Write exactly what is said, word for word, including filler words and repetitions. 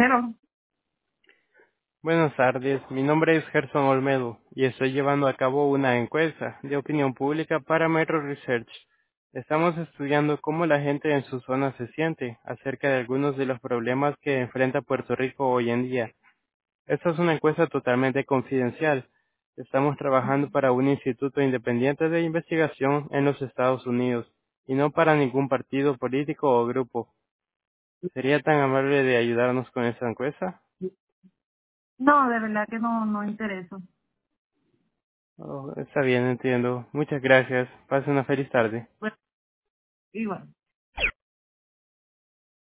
Pero, Buenas tardes, mi nombre es Gerson Olmedo y estoy llevando a cabo una encuesta de opinión pública para Metro Research. Estamos estudiando cómo la gente en su zona se siente acerca de algunos de los problemas que enfrenta Puerto Rico hoy en día. Esta es una encuesta totalmente confidencial. Estamos trabajando para un instituto independiente de investigación en los Estados Unidos y no para ningún partido político o grupo. ¿Sería tan amable de ayudarnos con esta encuesta? no, de verdad que no, no interesa. Oh, está bien, entiendo. Muchas gracias. Pase una feliz tarde. Bueno, igual.